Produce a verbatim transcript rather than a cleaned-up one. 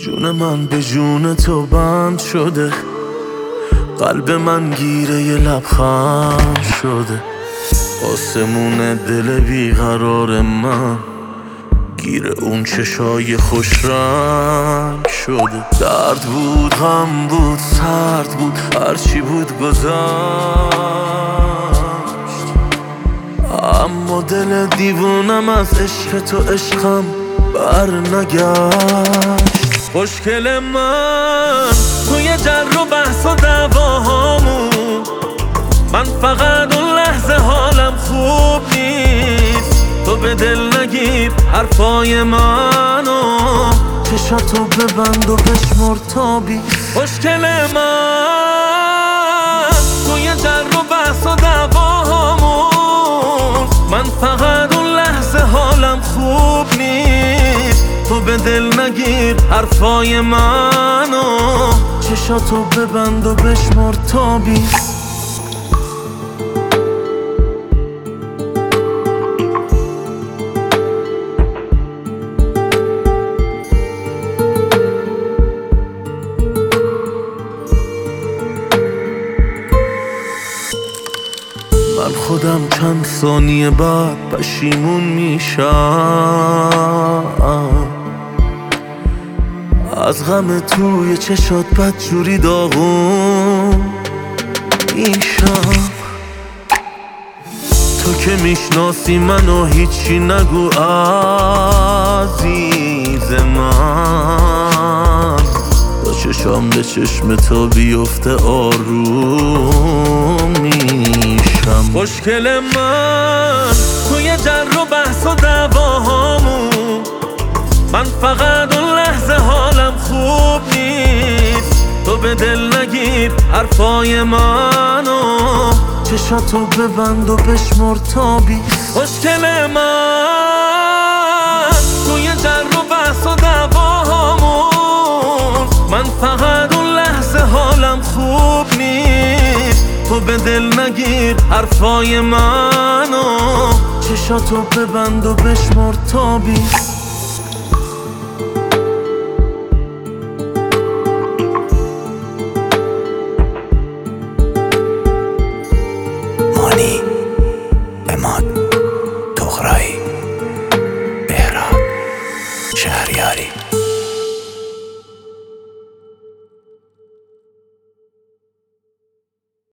جون من به جون تو بند شده، قلب من گیره یه لبخند شده. آسمون دل بیقرار من گیره اون چشای خوش رنگ شده. درد بود، غم بود، سرد بود، هرچی بود گذشت، اما دل دیوونم از عشق تو عشقم بر نگشت. خوشگل من توی جر و بحث و دعواهامون، من فقط اون لحظه حالم خوب نیست. تو به دل نگیر حرفای منو، چشاتو ببند و بشمر تا بیست. خوشگل من توی جر و بحث و دعواهامون، من فقط اون لحظه حالم خوب نیست. تو به دل نگیر حرفای منو، چشاتو ببند و بشمر تا بیست. من خودم چند ثانیه بعد پشیمون میشم از غم توی چشات، بدجوری داغون میشم. تو که میشناسی منو هیچی نگو عزیز من، با چشام به چشم تو بیفته آروم میشم. خوشگل من توی جر و بحث و دعواهامون، من فقط اون لحظه حالم خوب نیست. تو به دل نگیر حرفای منو، چشاتو ببند و بشمر تا بیست. خوشگل من توی جر و بحث و دعواهامون، من فقط اون لحظه حالم خوب نیست. تو به دل نگیر حرفای منو، چشاتو ببند و بشمر تا بیست. مانی اماد تغرایی بهراد شهریاری